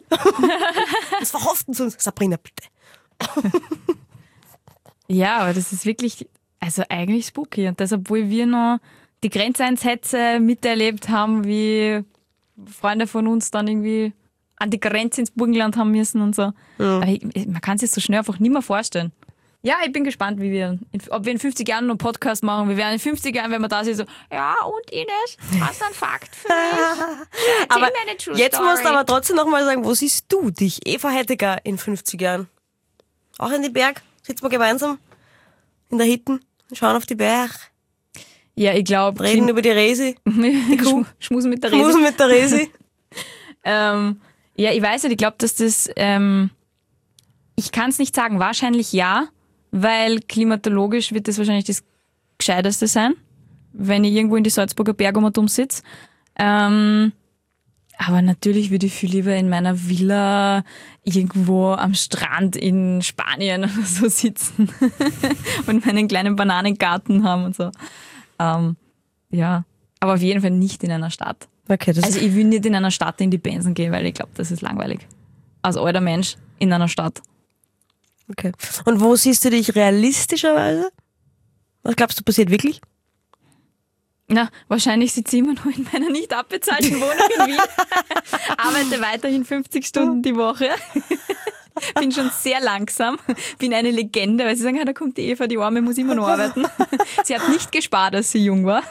Das verhofften sie uns. Sabrina, bitte. Ja, aber das ist wirklich, Also eigentlich spooky. Und das, obwohl wir noch die Grenzeinsätze miterlebt haben, wie Freunde von uns dann irgendwie an die Grenze ins Burgenland haben müssen und so. Ja. Aber ich, man kann sich so schnell einfach nicht mehr vorstellen. Ja, ich bin gespannt, wie wir, ob wir in fünfzig Jahren noch einen Podcast machen. Wir werden in fünfzig Jahren, wenn wir da sind, so, ja, und Ines, hast du einen Fakt für mich? Aber jetzt musst du aber trotzdem nochmal sagen, wo siehst du dich, Eva Hettiger, in fünfzig Jahren? Auch in den Berg? Sitzen wir gemeinsam in der Hitten, schauen auf die Berg, ja, ich glaube. reden über die Resi, die Kuh, schmusen mit der Resi. schmusen mit der Resi. ähm, ja, ich weiß nicht, ich glaube, dass das, ähm, ich kann es nicht sagen, wahrscheinlich ja, weil klimatologisch wird das wahrscheinlich das Gescheiteste sein, wenn ich irgendwo in die Salzburger Berge um und um sitze. Ähm, aber natürlich würde ich viel lieber in meiner Villa irgendwo am Strand in Spanien oder so sitzen und meinen kleinen Bananengarten haben und so. Ähm, ja, aber auf jeden Fall nicht in einer Stadt. Okay, das Also ich will nicht in einer Stadt in die Pensen gehen, weil ich glaube, das ist langweilig. Als alter Mensch in einer Stadt. Okay. Und wo siehst du dich realistischerweise? Was glaubst du passiert wirklich? Na, wahrscheinlich sitze ich immer noch in meiner nicht abbezahlten Wohnung in Wien. Arbeite weiterhin fünfzig Stunden die Woche. Bin schon sehr langsam. Bin eine Legende, weil sie sagen, da kommt die Eva, die Arme muss immer noch arbeiten. Sie hat nicht gespart, als sie jung war.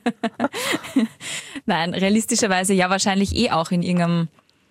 Nein, realistischerweise ja, wahrscheinlich eh auch in irgendeinem...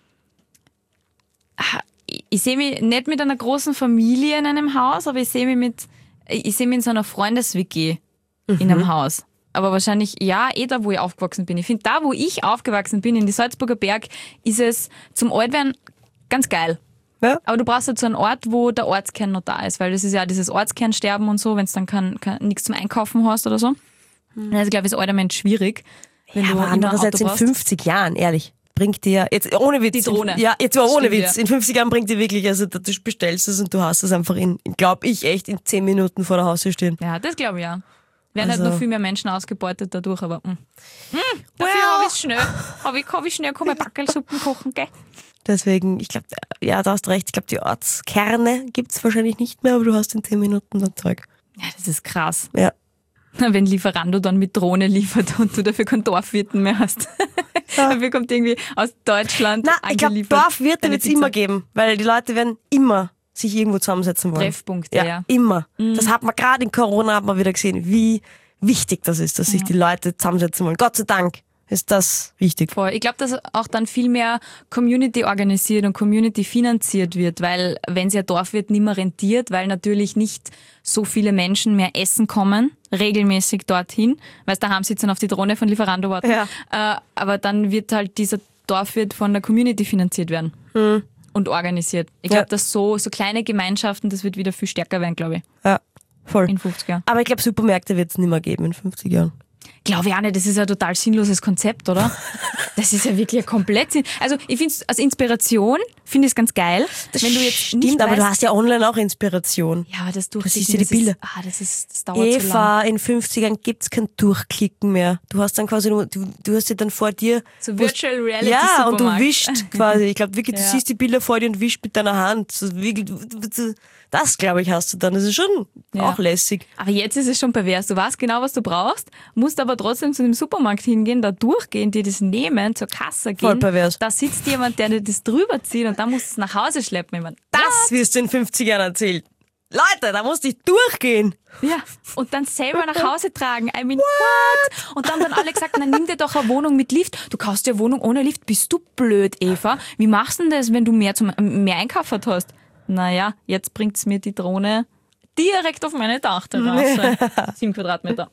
Ich sehe mich nicht mit einer großen Familie in einem Haus, aber ich sehe mich mit, ich sehe mich in so einer Freundes-W G mhm. in einem Haus. Aber wahrscheinlich, ja, eh da, wo ich aufgewachsen bin. Ich finde, da, wo ich aufgewachsen bin, in die Salzburger Berg, ist es zum Altwerden ganz geil. Ja. Aber du brauchst halt so einen Ort, wo der Ortskern noch da ist, weil das ist ja dieses Ortskernsterben und so, wenn du dann kein, kein, nichts zum Einkaufen hast oder so. Mhm. Also ich glaube, ist alter Mensch schwierig. Wenn ja, du aber andererseits in fünfzig Jahren, ehrlich. Bringt dir, jetzt ohne Witz. Die Drohne. In, ja, jetzt war ohne Stimmt, Witz. ja. In fünfzig Jahren bringt dir wirklich, also du bestellst es und du hast es einfach in, glaube ich, echt in zehn Minuten vor der Haustür stehen. Ja, das glaube ich ja. Werden Also- halt noch viel mehr Menschen ausgebeutet dadurch, aber mh. Mh, dafür Well. habe ich schnell. Habe ich, hab ich schnell komme Backelsuppen kochen, gell? Deswegen, ich glaube, ja, da hast du recht. Ich glaube, die Ortskerne gibt's wahrscheinlich nicht mehr, aber du hast in zehn Minuten das Zeug. Ja, das ist krass. Ja. Wenn Lieferando dann mit Drohne liefert und du dafür keinen Dorfwirten mehr hast. Ja. Dafür kommt irgendwie aus Deutschland Na, ich glaube, angeliefert. Dorfwirte deine wird's Pizza. immer geben, weil die Leute werden immer sich irgendwo zusammensetzen wollen. Treffpunkte, Ja, ja. immer. Das hat man gerade in Corona hat man wieder gesehen, wie wichtig das ist, dass sich die Leute zusammensetzen wollen. Gott sei Dank ist das wichtig. Voll. Ich glaube, dass auch dann viel mehr Community organisiert und Community finanziert wird, weil wenn es ja Dorfwirt nicht mehr rentiert, weil natürlich nicht so viele Menschen mehr essen kommen, regelmäßig dorthin, weil da haben sie jetzt dann auf die Drohne von Lieferando warten. Ja. Äh, aber dann wird halt dieser Dorfwirt von der Community finanziert werden Hm. und organisiert. Ich glaube, Ja. dass so, so kleine Gemeinschaften, das wird wieder viel stärker werden, glaube ich, Ja, voll. in fünfzig Jahren. Aber ich glaube, Supermärkte wird es nicht mehr geben in fünfzig Jahren. Glaube ich auch nicht, das ist ein total sinnloses Konzept, oder? Das ist ja wirklich ein komplett Sinn. Also ich finde es als Inspiration, finde ich es ganz geil. wenn du jetzt Stimmt, nicht aber weißt, du hast ja online auch Inspiration. ja, aber das Du siehst durchziehen, ja die das Bilder. Ist, ah, das ist, das dauert so lang. Eva, in fünfzig Jahren gibt's kein Durchklicken mehr. Du hast dann quasi nur, du, du hast ja dann vor dir. So Virtual Reality Ja, und du Supermarkt. wischst quasi. Ich glaube wirklich, du Ja. siehst die Bilder vor dir und wischst mit deiner Hand. So, wirklich, du- du- du- Das, glaube ich, hast du dann. Das ist schon Ja. auch lässig. Aber jetzt ist es schon pervers. Du weißt genau, was du brauchst, musst aber trotzdem zu dem Supermarkt hingehen, da durchgehen, dir das nehmen, zur Kasse gehen. Voll pervers. Da sitzt jemand, der dir das drüber zieht und dann musst du es nach Hause schleppen. Ich mein, Das wirst du in fünfzig Jahren erzählt. Leute, da musst du durchgehen. ja, und dann selber nach Hause tragen. I mean, what? Und dann haben dann alle gesagt, na, nimm dir doch eine Wohnung mit Lift. Du kaufst dir eine Wohnung ohne Lift. Bist du blöd, Eva? Wie machst du denn das, wenn du mehr, zum, mehr einkauft hast? Naja, jetzt bringt's mir die Drohne direkt auf meine Dachterrasse. Sieben Quadratmeter.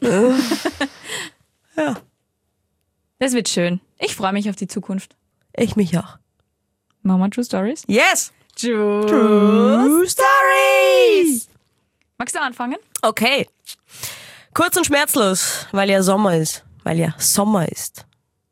Ja. Das wird schön. Ich freue mich auf die Zukunft. Ich mich auch. Machen wir True Stories? Yes! True. True Stories! Magst du anfangen? Okay. Kurz und schmerzlos, weil ja Sommer ist. Weil ja Sommer ist.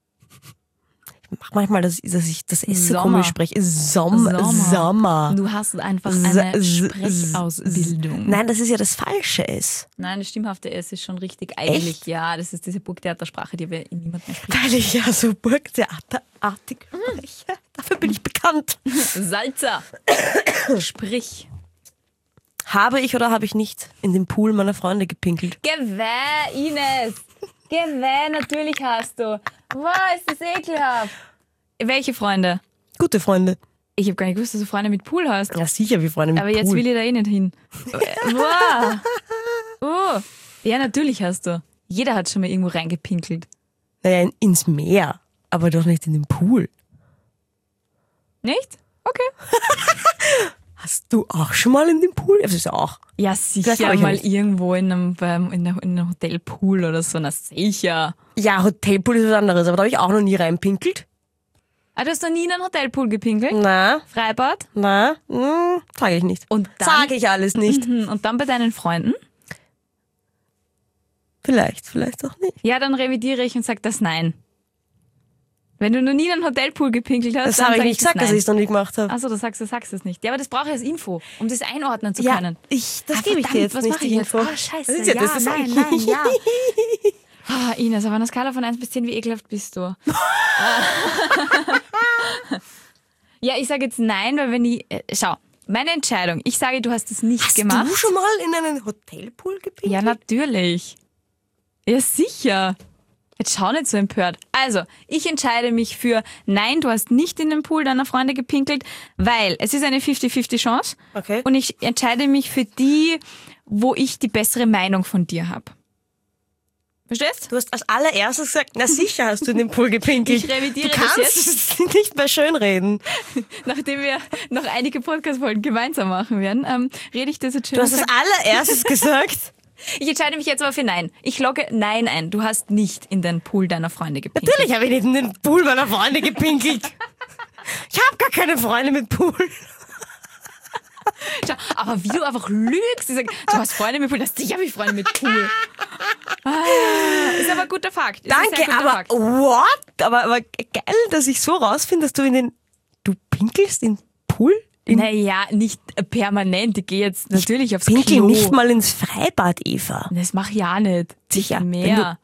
Ich mach manchmal, dass, dass ich das S so Sommer. komisch spreche. Sommer. Sommer. Du hast einfach S- eine s- Sprechausbildung. Nein, das ist ja das falsche S. Nein, das stimmhafte S ist schon richtig. Eigentlich, ja, das ist diese Burgtheatersprache, die wir in niemand mehr spricht. Weil ich ja so Burgtheaterartig spreche. Dafür bin ich bekannt. Salzer. Sprich. Habe ich oder habe ich nicht in den Pool meiner Freunde gepinkelt? Gewäh, Ines. Gewäh, natürlich hast du. Wow, ist das ekelhaft. Welche Freunde? Gute Freunde. Ich habe gar nicht gewusst, dass du Freunde mit Pool hast. Ja, sicher, wie Freunde mit Aber Pool. jetzt will ich da eh nicht hin. Wow. Oh. Ja, natürlich hast du. Jeder hat schon mal irgendwo reingepinkelt. Naja, in- ins Meer, aber doch nicht in den Pool. Nicht? Okay. Hast du auch schon mal in den Pool? Das ist auch. Ja, Das sicher glaub ich mal nicht. irgendwo in einem, beim- in einem, in einem Hotelpool oder so. Na sicher. Ja, Hotelpool ist was anderes, aber da habe ich auch noch nie reinpinkelt. Ah, du hast noch nie in einen Hotelpool gepinkelt? Na, Freibad? na, hm, sage ich nicht. Und dann, Sage ich alles nicht. Hm, und dann bei deinen Freunden? Vielleicht, vielleicht auch nicht. Ja, dann revidiere ich und sage das Nein. Wenn du noch nie in einen Hotelpool gepinkelt hast, Das dann habe ich sag nicht gesagt, dass Nein. ich es noch nie gemacht habe. Achso, du sagst, du sagst es nicht. Ja, aber das brauche ich als Info, um das einordnen zu Ja, können. ich, das Ah, gebe ich dir verdammt, jetzt was nicht, mache die ich jetzt? Info. Ah, scheiße, Das ist ja ja, das, das nein, sag ich. nein, ja. Ah, Ines, auf einer Skala von eins bis zehn, wie ekelhaft bist du? Ja, ich sage jetzt nein, weil wenn ich... Äh, schau, meine Entscheidung. Ich sage, du hast es nicht Hast gemacht. du schon mal in einen Hotelpool gepinkelt? Ja, natürlich. Ja, sicher. Jetzt schau nicht so empört. Also, ich entscheide mich für nein, du hast nicht in den Pool deiner Freunde gepinkelt, weil es ist eine fünfzig fünfzig Chance. Okay. Und ich entscheide mich für die, wo ich die bessere Meinung von dir habe. Verstehst? Du hast als allererstes gesagt, na sicher hast du in den Pool gepinkelt. Ich revidiere du das kannst es nicht mehr schönreden. Nachdem wir noch einige Podcast-Folgen gemeinsam machen werden, ähm, rede ich das jetzt schön. Du hast als allererstes gesagt, Ich entscheide mich jetzt aber für nein. Ich logge nein ein. Du hast nicht in den Pool deiner Freunde gepinkelt. natürlich habe ich nicht in den Pool meiner Freunde gepinkelt. Ich habe gar keine Freunde mit Pool. Schau, aber wie du einfach lügst. Ich sag, du hast Freunde mit Pool. Das sicher habe ich Freunde mit Pool. Ah, ist aber ein guter Fakt. Ist ein sehr Danke, guter aber Fakt. what? Aber, aber geil, dass ich so rausfinde, dass du in den... Du pinkelst in den Pool? In Naja, nicht permanent. Ich gehe jetzt natürlich aufs pinkel Klo. nicht mal ins Freibad, Eva. Das mache ich auch nicht. Sicher. Mehr.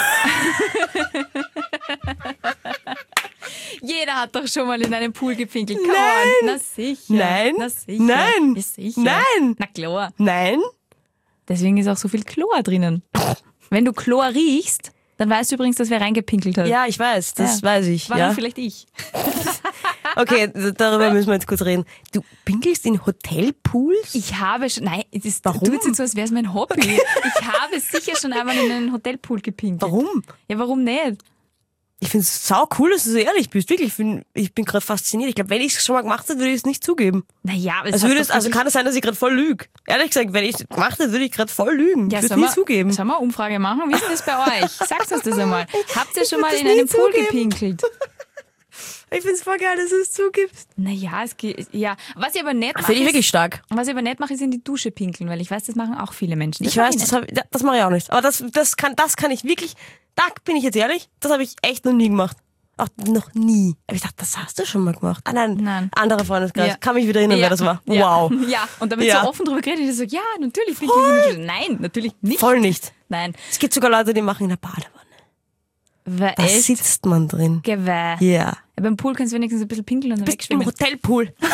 Jeder hat doch schon mal in einem Pool gepinkelt. Come Nein. on. Na sicher. Nein. Na sicher. Nein. Ja, sicher. Nein. Na klar. Nein? Deswegen ist auch so viel Chlor drinnen. Wenn du Chlor riechst, dann weißt du übrigens, dass wer reingepinkelt hat. Ja, ich weiß, das Ja. weiß ich. War Ja. dann vielleicht ich. Okay, darüber müssen wir jetzt kurz reden. Du pinkelst in Hotelpools? Ich habe schon, nein, das Warum? tut jetzt so, als wäre es mein Hobby. Ich habe sicher schon einmal in einen Hotelpool gepinkelt. Warum? Ja, warum nicht? Ich finde es sau cool, dass du so ehrlich bist. Wirklich, ich bin, ich bin gerade fasziniert. Ich glaube, wenn ich es schon mal gemacht hätte, würde ich es nicht zugeben. Naja, aber es Also, hat würde doch es, also wirklich- kann es sein, dass ich gerade voll lüge. Ehrlich gesagt, wenn ich es gemacht hätte, würde ich gerade voll lügen. ja, ich würde sollen es nie wir, zugeben. Sollen wir eine Umfrage machen? Wie ist denn das bei euch? Sagt uns das einmal. Habt ihr schon mal das in nie einem Pool zugeben. gepinkelt? Ich finde es voll geil, dass du es zugibst. Naja, es geht, ja. Was ich aber nicht mache, Finde ich ist, wirklich stark. was ich aber nicht mache, ist in die Dusche pinkeln, weil ich weiß, das machen auch viele Menschen. Das Ich mach weiß, nicht. das, hab, ja, das mache ich auch nicht. Aber das, das, kann, das kann ich wirklich, da bin ich jetzt ehrlich, das habe ich echt noch nie gemacht. Auch noch nie. Aber ich dachte, das hast du schon mal gemacht. Ah nein, Nein. anderer Freundeskreis. Ja. Kann mich wieder erinnern, Ja. wer das war. Ja. Wow. Ja, und damit Ja. so offen drüber geredet, ich so, ja, natürlich pinkel ich in die Dusche. Nein, natürlich nicht. Voll nicht. Nein. Es gibt sogar Leute, die machen in der Badewanne. Weil Da echt sitzt man drin. Geweih. Ja. Ja, beim Pool kannst du wenigstens ein bisschen pinkeln und dann Bist im wegschwimmen. Hotelpool. Da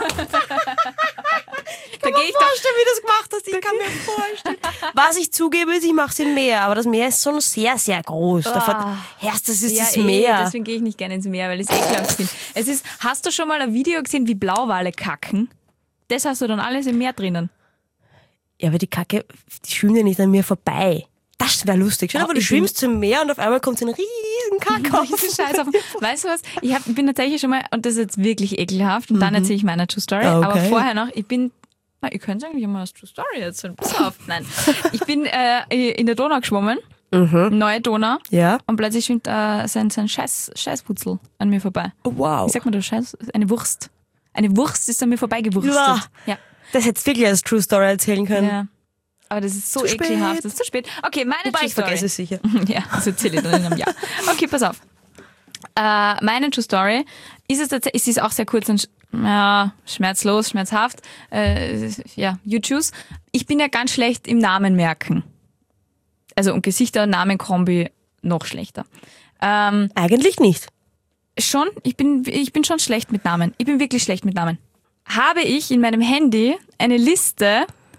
gehe ich doch. Vorstellen, wie du das gemacht hast. Ich kann mir vorstellen. Was ich zugebe, ist, ich mache es im Meer. Aber das Meer ist schon sehr, sehr groß. Da Herst, das ist Ja, das eh, Meer. deswegen gehe ich nicht gerne ins Meer, weil ich es ekelhaft finde. Es ist, hast du schon mal ein Video gesehen, wie Blauwale kacken? Das hast du dann alles im Meer drinnen. Ja, aber die Kacke, die schwimmt ja nicht an mir vorbei. Das wäre lustig. Stell dir Oh, vor, du ich bin- schwimmst zum Meer und auf einmal kommt so ein riesen Kackhaufen. Riesen Scheiß auf. Weißt du was? Ich hab, bin tatsächlich schon mal, und das ist jetzt wirklich ekelhaft, und dann erzähle ich meine True Story, Ah, okay. aber vorher noch, ich bin, na, ihr könnt eigentlich immer als True Story erzählen. Pass auf. Nein. Ich bin äh, in der Donau geschwommen, neue Donau, Ja. und plötzlich schwimmt äh, sein, sein Scheiß, Scheißputzel an mir vorbei. Oh, wow. Wie sagt man das? Scheiß? Eine Wurst. Eine Wurst ist an mir vorbeigewurstet. Ja. Ja. Das hättest du wirklich als True Story erzählen können. ja. Aber das ist so Zu ekelhaft. spät. Das ist zu spät. Okay, meine Wobei True ich Story. vergesse es sicher. Ja, das erzähle ich dann in einem Jahr. Okay, pass auf. Äh, meine True Story ist es tatsächlich, es ist auch sehr kurz und sch- ja, schmerzlos, schmerzhaft. Äh, ja, you choose. Ich bin ja ganz schlecht im Namen merken. Also und Gesichter und Namenkombi noch schlechter. Ähm, Eigentlich nicht. schon, ich bin, ich bin schon schlecht mit Namen. Ich bin wirklich schlecht mit Namen. Habe ich in meinem Handy eine Liste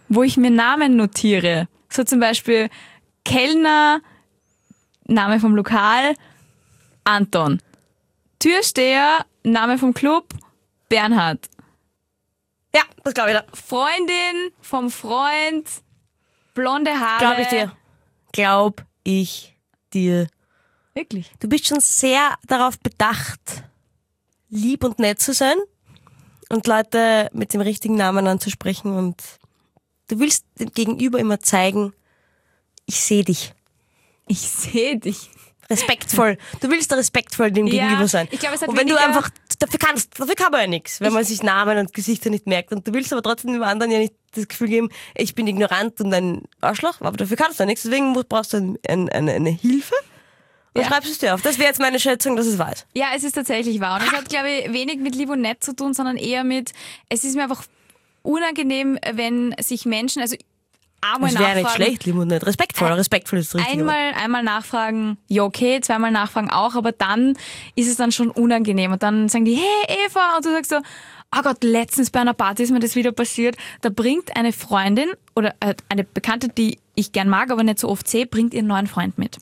wo ich mir Namen notiere. So zum Beispiel Kellner, Name vom Lokal, Anton. Türsteher, Name vom Club, Bernhard. Ja, das glaube ich dir. Freundin vom Freund, blonde Haare. Glaube ich dir. Glaub ich dir. Wirklich? Du bist schon sehr darauf bedacht, lieb und nett zu sein und Leute mit dem richtigen Namen anzusprechen und du willst dem Gegenüber immer zeigen, ich sehe dich. Ich sehe dich. Respektvoll. Du willst da respektvoll dem Ja, Gegenüber sein. ich glaube, es hat und wenn du weniger- einfach, dafür kannst, dafür kann man ja nichts, wenn man sich Namen und Gesichter nicht merkt. Und du willst aber trotzdem dem anderen ja nicht das Gefühl geben, ich bin ignorant und ein Arschloch, aber dafür kannst du ja nichts. Deswegen musst- brauchst du ein, ein, eine, eine Hilfe und Ja. schreibst es dir auf. Das wäre jetzt meine Schätzung, dass es wahr ist. Ja, es ist tatsächlich wahr. Und es hat, glaube ich, wenig mit lieb und nett zu tun, sondern eher mit, es ist mir einfach unangenehm, wenn sich Menschen, also einmal Das wäre nicht nachfragen, schlecht, lieb und nicht. Respektvoll, respektvoll ist das richtige Wort. einmal, einmal nachfragen, ja okay, zweimal nachfragen auch, aber dann ist es dann schon unangenehm. Und dann sagen die, hey Eva, und du sagst so, oh Gott, letztens bei einer Party ist mir das wieder passiert. Da bringt eine Freundin oder äh, eine Bekannte, die ich gern mag, aber nicht so oft sehe, bringt ihren neuen Freund mit.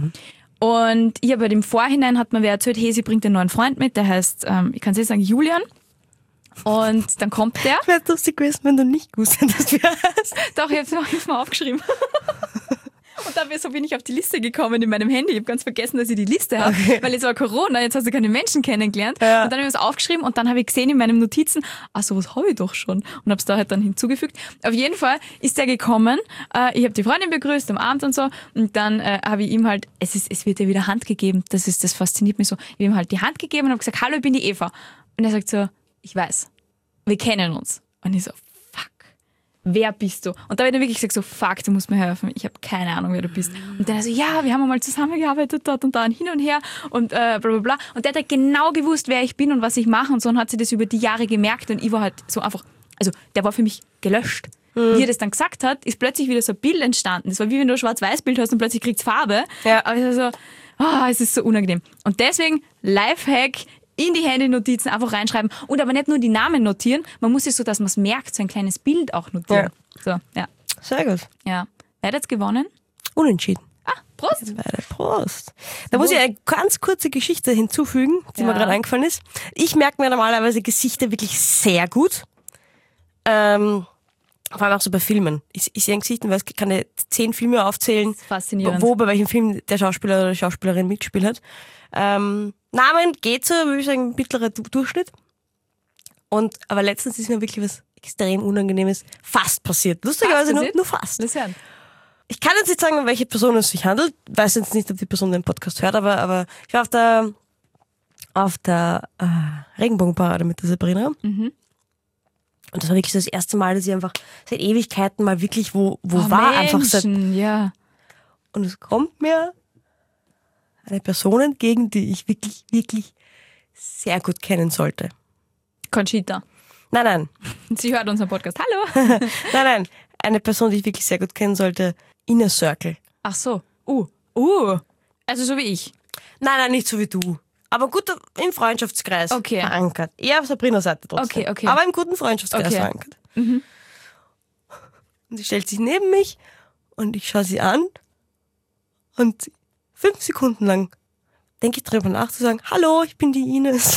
Und ich habe halt im Vorhinein hat mir wer erzählt, hey, sie bringt einen neuen Freund mit, der heißt, ähm, ich kann es jetzt sagen, Julian. Und dann kommt der. Wäre es lustig gewesen, wenn du nicht gewusst hättest, wie er heißt. Doch, ich habe es mal aufgeschrieben. Und dann so bin ich auf die Liste gekommen in meinem Handy. Ich habe ganz vergessen, dass ich die Liste habe, Okay. weil jetzt war Corona, jetzt hast du keine Menschen kennengelernt. Ja. Und dann habe ich es aufgeschrieben und dann habe ich gesehen in meinen Notizen, ach, sowas habe ich doch schon. Und habe es da halt dann hinzugefügt. Auf jeden Fall ist der gekommen, äh, ich habe die Freundin begrüßt am Abend und so und dann äh, habe ich ihm halt, es, ist, es wird ja wieder Hand gegeben, das, ist, das fasziniert mich so. Ich habe ihm halt die Hand gegeben und habe gesagt, hallo, ich bin die Eva. Und er sagt so, ich weiß, wir kennen uns. Und ich so, fuck, wer bist du? Und da habe ich dann wirklich gesagt, so, fuck, du musst mir helfen, ich habe keine Ahnung, wer du bist. Und dann so, ja, wir haben mal zusammengearbeitet, dort und da und hin und her und äh, bla bla bla. Und der hat halt genau gewusst, wer ich bin und was ich mache und so und hat sich das über die Jahre gemerkt und ich war halt so einfach, also der war für mich gelöscht. Wie er das dann gesagt hat, ist plötzlich wieder so ein Bild entstanden. Das war wie wenn du ein Schwarz-Weiß-Bild hast und plötzlich kriegt's Farbe. Ja. Aber es war so, ah, es ist so unangenehm. Und deswegen, Lifehack, in die Handy-Notizen einfach reinschreiben und aber nicht nur die Namen notieren, man muss es so, dass man es merkt, so ein kleines Bild auch notieren. So, ja. Sehr gut. ja. Wer hat jetzt gewonnen? Unentschieden. Ah, Prost! Beide. Prost. Da muss ich eine ganz kurze Geschichte hinzufügen, die Ja. mir gerade eingefallen ist. Ich merke mir normalerweise Gesichter wirklich sehr gut. Ähm, vor allem auch so bei Filmen. Ich, ich sehe ein Gesicht und weiß, kann dir zehn Filme aufzählen, Faszinierend. wo, bei welchem Film der Schauspieler oder die Schauspielerin mitgespielt hat. Ähm, Namen geht so, würde ich sagen, mittlerer Du- Durchschnitt. Und, aber letztens ist mir wirklich was extrem Unangenehmes fast passiert. Lustigerweise nur, passiert? nur fast. Lass hören. Ich kann jetzt nicht sagen, um welche Person es sich handelt. Weiß jetzt nicht, ob die Person den Podcast hört, aber, aber ich war auf der, auf der äh, Regenbogenparade mit der Sabrina. Mhm. Und das war wirklich so das erste Mal, dass ich einfach seit Ewigkeiten mal wirklich wo, wo Oh, war. Einfach seit, Menschen, ja. und es kommt mir eine Person entgegen, die ich wirklich, wirklich sehr gut kennen sollte. Conchita. Nein, nein, Sie hört unseren Podcast. Hallo! nein, nein. Eine Person, die ich wirklich sehr gut kennen sollte. Inner Circle. Ach so. Uh. Uh. Also so wie ich. Nein, nein, nicht so wie du. Aber gut im Freundschaftskreis Okay. verankert. Eher auf Sabrinas Seite trotzdem. Okay, okay. Aber im guten Freundschaftskreis Okay. verankert. Und sie stellt sich neben mich und ich schaue sie an und fünf Sekunden lang denke ich drüber nach zu sagen, hallo, ich bin die Ines.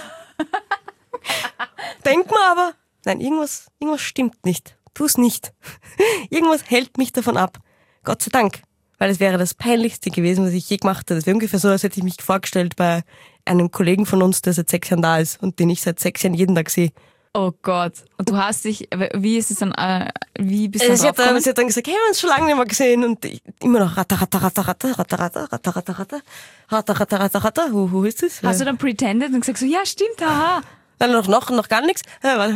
Denk mir aber, nein, irgendwas, irgendwas stimmt nicht. Tu es nicht. Irgendwas hält mich davon ab. Gott sei Dank. Weil es wäre das Peinlichste gewesen, was ich je gemacht hätte. Es wäre ungefähr so, als hätte ich mich vorgestellt bei einem Kollegen von uns, der seit sechs Jahren da ist und den ich seit sechs Jahren jeden Tag sehe. Oh Gott. Und du hast dich, wie ist es dann, äh, wie bist du Also sie, dann hat dann, draufgekommen? sie hat dann gesagt, hey, wir haben uns schon lange nicht mehr gesehen und ich, immer noch ratter, ratter, ratter, ratter, ratter, ratter, ratter, ratter, ratter, ratter, ratter, ratter, ratter, wo, wo ist das? Hast du dann pretended und gesagt so, ja stimmt, haha. Dann noch, noch, noch gar nichts. Ja,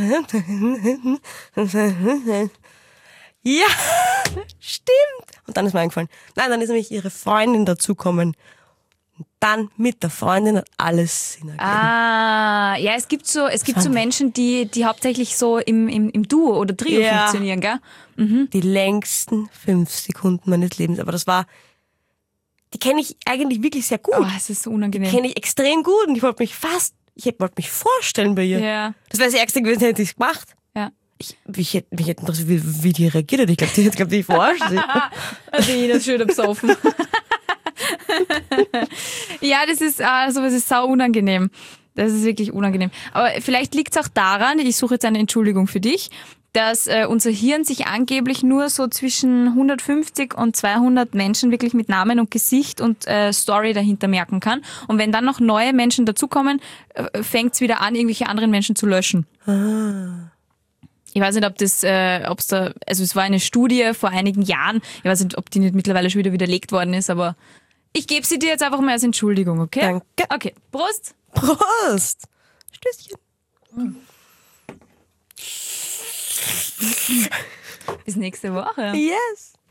stimmt. Und dann ist mir eingefallen. Nein, dann ist nämlich ihre Freundin dazukommen. Und dann mit der Freundin hat alles Sinn ergeben. Ah, ja, es gibt so, es gibt so Menschen, die, die hauptsächlich so im, im, im Duo oder Trio Ja. funktionieren, gell? Die längsten fünf Sekunden meines Lebens. Aber das war, die kenne ich eigentlich wirklich sehr gut. Oh, es ist so unangenehm. Kenne ich extrem gut und ich wollte mich fast, ich wollte mich vorstellen bei ihr. Ja, Das wäre das Ärgste gewesen, hätte ich es gemacht. ja. Ich, mich hätte mich hätte interessiert, wie, wie die reagiert hat. Ich glaube, die hat glaub, die verarscht sich. Also Ina ist schön besoffen. Ja, das ist, also, das ist sau unangenehm. Das ist wirklich unangenehm. Aber vielleicht liegt es auch daran, ich suche jetzt eine Entschuldigung für dich, dass äh, unser Hirn sich angeblich nur so zwischen hundertfünfzig und zweihundert Menschen wirklich mit Namen und Gesicht und äh, Story dahinter merken kann. Und wenn dann noch neue Menschen dazukommen, äh, fängt es wieder an, irgendwelche anderen Menschen zu löschen. Ah. Ich weiß nicht, ob das, äh, ob es da, also es war eine Studie vor einigen Jahren, ich weiß nicht, ob die nicht mittlerweile schon wieder widerlegt worden ist, aber ich gebe sie dir jetzt einfach mal als Entschuldigung, okay? Danke. Okay, Prost! Prost! Stößchen. Bis nächste Woche. Yes.